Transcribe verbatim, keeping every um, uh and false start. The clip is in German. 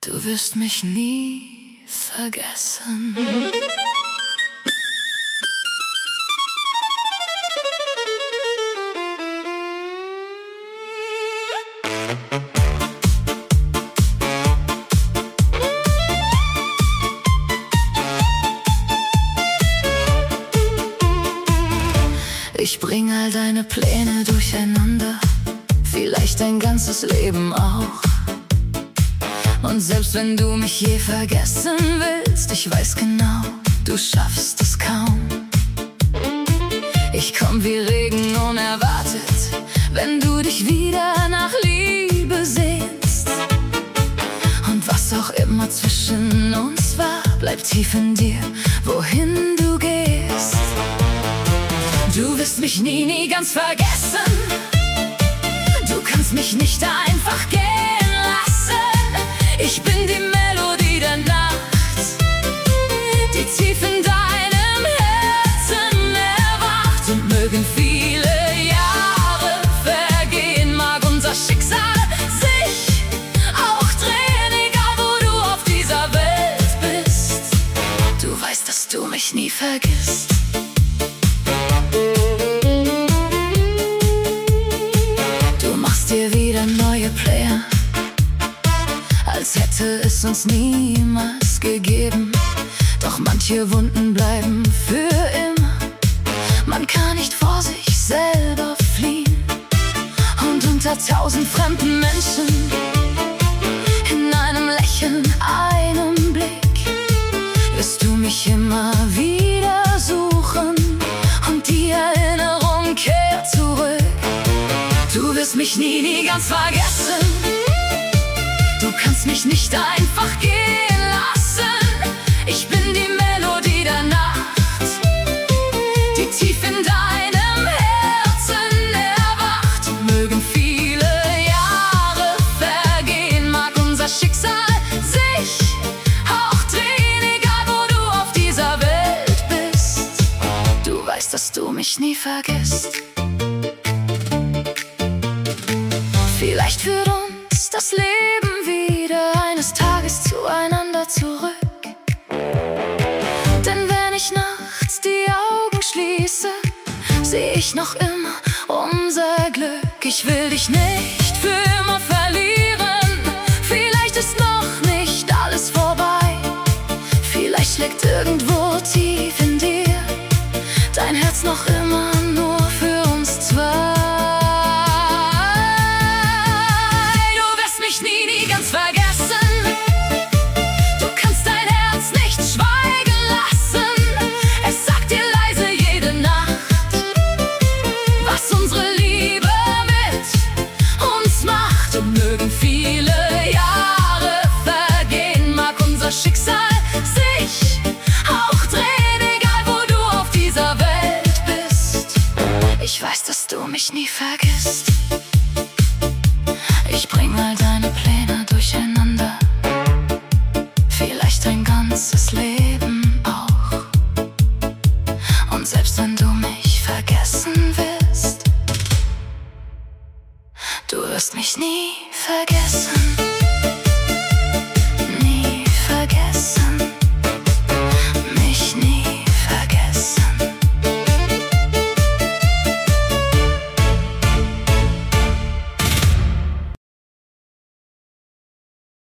Du wirst mich nie vergessen. Ich bring all deine Pläne durcheinander, vielleicht dein ganzes Leben auch. Und selbst wenn du mich je vergessen willst, ich weiß genau, du schaffst es kaum. Ich komm wie Regen unerwartet, wenn du dich wieder nach Liebe sehnst. Und was auch immer zwischen uns war, bleibt tief in dir, wohin du gehst. Du wirst mich nie, nie ganz vergessen. Du kannst mich nicht einfach gehen lassen. Ich bin die Melodie der Nacht, die tief in deinem Herzen erwacht. Und mögen viele Jahre vergehen, mag unser Schicksal sich auch drehen, egal wo du auf dieser Welt bist. Du weißt, dass du mich nie vergisst. Du machst dir wieder neue Pläne, als hätte es uns niemals gegeben. Doch manche Wunden bleiben für immer. Man kann nicht vor sich selber fliehen. Und unter tausend fremden Menschen, in einem Lächeln, einem Blick, wirst du mich immer wieder suchen. Und die Erinnerung kehrt zurück. Du wirst mich nie, nie ganz vergessen. Du kannst mich nicht einfach gehen lassen. Ich bin die Melodie der Nacht, die tief in deinem Herzen erwacht. Mögen viele Jahre vergehen, mag unser Schicksal sich auch drehen, egal wo du auf dieser Welt bist. Du weißt, dass du mich nie vergisst. Vielleicht führt uns das Leben wieder eines Tages zueinander zurück. Denn wenn ich nachts die Augen schließe, sehe ich noch immer unser Glück. Ich will dich nicht für immer verlieren. Vielleicht ist noch nicht alles vorbei. Vielleicht schlägt irgendwo tief in dir dein Herz noch immer nur für uns zwei. Du wirst mich nie, nie ganz vergessen.